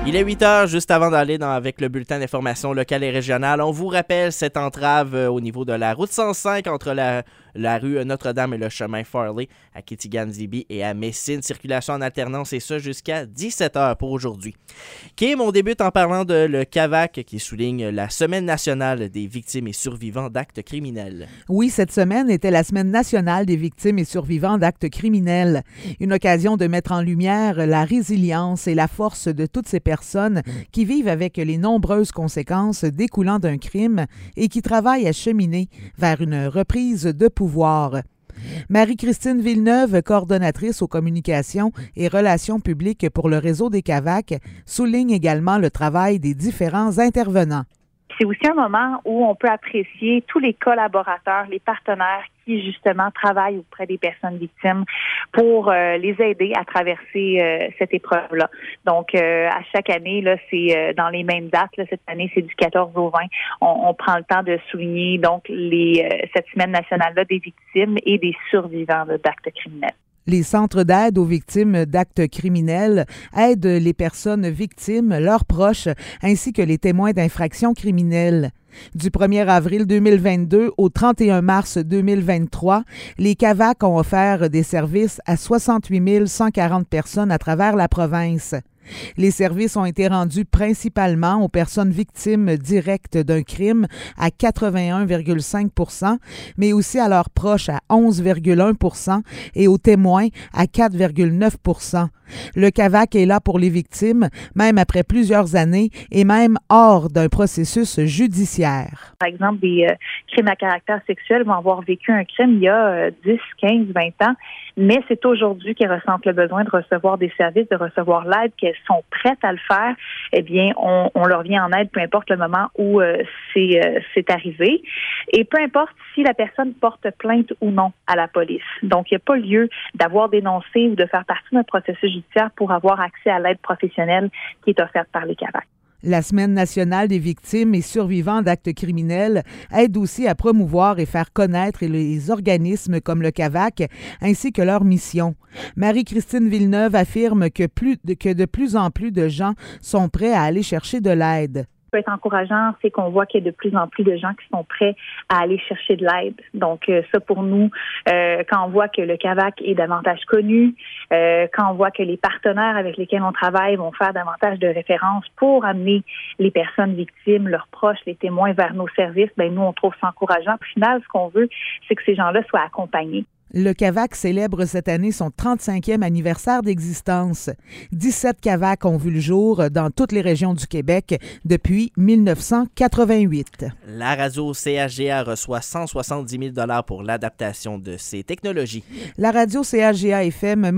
Il est 8 heures, juste avant d'aller avec le bulletin d'information locale et régionale. On vous rappelle cette entrave au niveau de la route 105 entre la rue Notre-Dame et le chemin Farley à Kitigan-Zibi et à Messine. Circulation en alternance et ça jusqu'à 17 heures pour aujourd'hui. Kim, on débute en parlant de le CAVAC qui souligne la Semaine nationale des victimes et survivants d'actes criminels. Oui, cette semaine était la Semaine nationale des victimes et survivants d'actes criminels. Une occasion de mettre en lumière la résilience et la force de toutes ces personnes qui vivent avec les nombreuses conséquences découlant d'un crime et qui travaillent à cheminer vers une reprise de pouvoir. Marie-Christine Villeneuve, coordonnatrice aux communications et relations publiques pour le réseau des CAVAC, souligne également le travail des différents intervenants. C'est aussi un moment où on peut apprécier tous les collaborateurs, les partenaires qui, justement, travaillent auprès des personnes victimes pour les aider à traverser cette épreuve-là. Donc, à chaque année, là, c'est dans les mêmes dates. Là, cette année, c'est du 14 au 20. On prend le temps de souligner donc cette semaine nationale-là des victimes et des survivants d'actes criminels. Les centres d'aide aux victimes d'actes criminels aident les personnes victimes, leurs proches, ainsi que les témoins d'infractions criminelles. Du 1er avril 2022 au 31 mars 2023, les CAVAC ont offert des services à 68 140 personnes à travers la province. Les services ont été rendus principalement aux personnes victimes directes d'un crime à 81,5 %, mais aussi à leurs proches à 11,1 % et aux témoins à 4,9 %. Le CAVAC est là pour les victimes, même après plusieurs années et même hors d'un processus judiciaire. Par exemple, des crimes à caractère sexuel vont avoir vécu un crime il y a 10, 15, 20 ans, mais c'est aujourd'hui qu'elles ressentent le besoin de recevoir des services, de recevoir l'aide, qu'elles sont prêtes à le faire. Eh bien, on leur vient en aide, peu importe le moment où c'est arrivé. Et peu importe si la personne porte plainte ou non à la police. Donc, il n'y a pas lieu d'avoir dénoncé ou de faire partie d'un processus judiciaire pour avoir accès à l'aide professionnelle qui est offerte par les CAVAC. La Semaine nationale des victimes et survivants d'actes criminels aide aussi à promouvoir et faire connaître les organismes comme le CAVAC ainsi que leur mission. Marie-Christine Villeneuve affirme que de plus en plus de gens sont prêts à aller chercher de l'aide. Ce qui peut être encourageant, c'est qu'on voit qu'il y a de plus en plus de gens qui sont prêts à aller chercher de l'aide. Donc, ça pour nous, quand on voit que le CAVAC est davantage connu, quand on voit que les partenaires avec lesquels on travaille vont faire davantage de références pour amener les personnes victimes, leurs proches, les témoins vers nos services, ben nous, on trouve ça encourageant. Au final, ce qu'on veut, c'est que ces gens-là soient accompagnés. Le CAVAC célèbre cette année son 35e anniversaire d'existence. 17 CAVAC ont vu le jour dans toutes les régions du Québec depuis 1988. La radio CHGA reçoit 170 000 $ pour l'adaptation de ses technologies. La radio CHGA-FM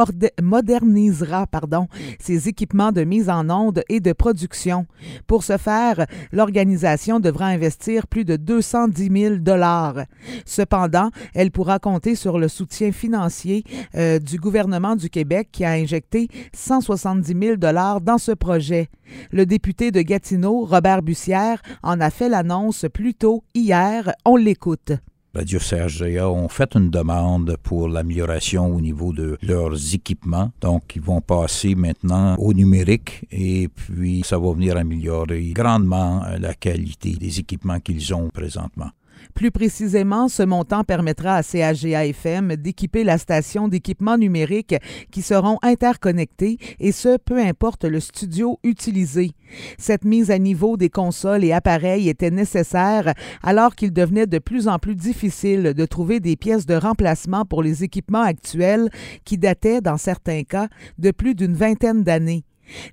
modernisera ses équipements de mise en onde et de production. Pour ce faire, l'organisation devra investir plus de 210 000 $. Cependant, elle pourra compter sur le soutien financier du gouvernement du Québec qui a injecté 170 000 $ dans ce projet. Le député de Gatineau, Robert Bussière, en a fait l'annonce plus tôt hier. On l'écoute. Radio CHGA ont fait une demande pour l'amélioration au niveau de leurs équipements. Donc, ils vont passer maintenant au numérique et puis ça va venir améliorer grandement la qualité des équipements qu'ils ont présentement. Plus précisément, ce montant permettra à CHGA-FM d'équiper la station d'équipements numériques qui seront interconnectés et ce, peu importe le studio utilisé. Cette mise à niveau des consoles et appareils était nécessaire alors qu'il devenait de plus en plus difficile de trouver des pièces de remplacement pour les équipements actuels qui dataient, dans certains cas, de plus d'une vingtaine d'années.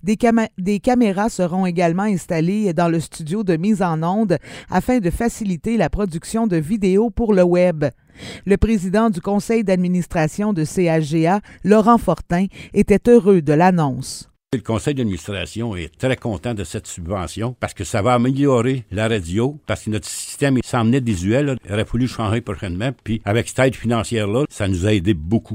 Des caméras seront également installées dans le studio de mise en onde afin de faciliter la production de vidéos pour le web. Le président du conseil d'administration de CHGA, Laurent Fortin, était heureux de l'annonce. Le conseil d'administration est très content de cette subvention parce que ça va améliorer la radio, parce que notre système s'en venait désuet. Il aurait fallu changer prochainement. Puis avec cette aide financière-là, ça nous a aidé beaucoup.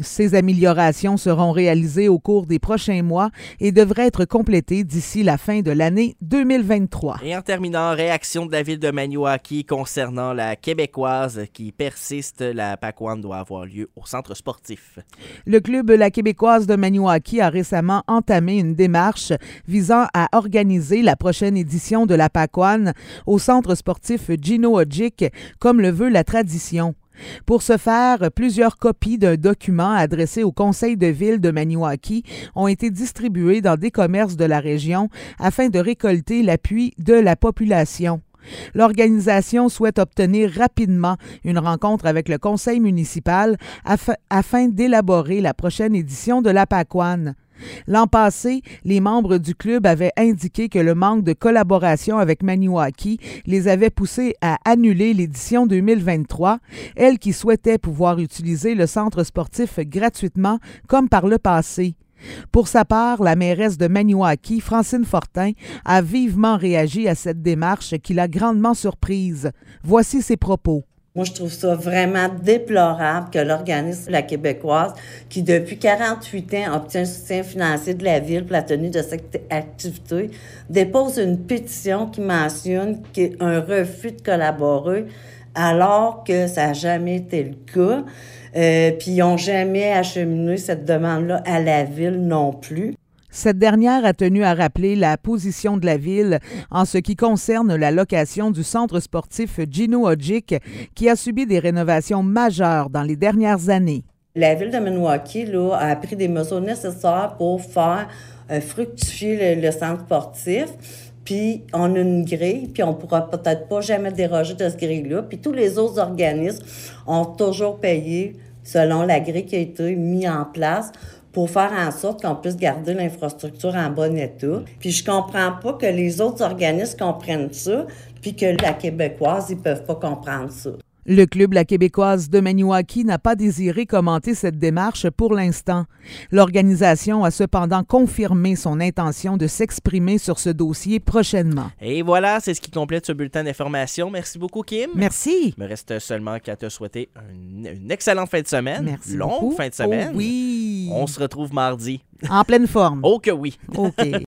Ces améliorations seront réalisées au cours des prochains mois et devraient être complétées d'ici la fin de l'année 2023. Et en terminant, réaction de la ville de Maniwaki concernant la Québécoise qui persiste. La PAC-1 doit avoir lieu au centre sportif. Le club La Québécoise de Maniwaki a récemment entamé une démarche visant à organiser la prochaine édition de la PAC-1 au centre sportif Gino Odjick, comme le veut la tradition. Pour ce faire, plusieurs copies d'un document adressé au conseil de ville de Maniwaki ont été distribuées dans des commerces de la région afin de récolter l'appui de la population. L'organisation souhaite obtenir rapidement une rencontre avec le conseil municipal afin d'élaborer la prochaine édition de la PAC-1. L'an passé, les membres du club avaient indiqué que le manque de collaboration avec Maniwaki les avait poussés à annuler l'édition 2023, elle qui souhaitait pouvoir utiliser le centre sportif gratuitement comme par le passé. Pour sa part, la mairesse de Maniwaki, Francine Fortin, a vivement réagi à cette démarche qui l'a grandement surprise. Voici ses propos. Moi, je trouve ça vraiment déplorable que l'organisme La Québécoise, qui depuis 48 ans obtient un soutien financier de la Ville pour la tenue de cette activité, dépose une pétition qui mentionne un refus de collaborer, alors que ça n'a jamais été le cas. Puis ils n'ont jamais acheminé cette demande-là à la Ville non plus. Cette dernière a tenu à rappeler la position de la Ville en ce qui concerne la location du centre sportif Gino Odjick, qui a subi des rénovations majeures dans les dernières années. La Ville de Maniwaki là, a pris des mesures nécessaires pour faire fructifier le centre sportif. Puis on a une grille, puis on pourra peut-être pas jamais déroger de cette grille-là. Puis tous les autres organismes ont toujours payé selon la grille qui a été mise en place pour faire en sorte qu'on puisse garder l'infrastructure en bon état. Puis je comprends pas que les autres organismes comprennent ça, puis que la Québécoise, ils peuvent pas comprendre ça. Le club La Québécoise de Maniwaki n'a pas désiré commenter cette démarche pour l'instant. L'organisation a cependant confirmé son intention de s'exprimer sur ce dossier prochainement. Et voilà, c'est ce qui complète ce bulletin d'information. Merci beaucoup, Kim. Merci. Il me reste seulement qu'à te souhaiter une excellente fin de semaine. Merci Longue beaucoup. fin de semaine. Oh oui. On se retrouve mardi. En pleine forme. Oh que oui. OK.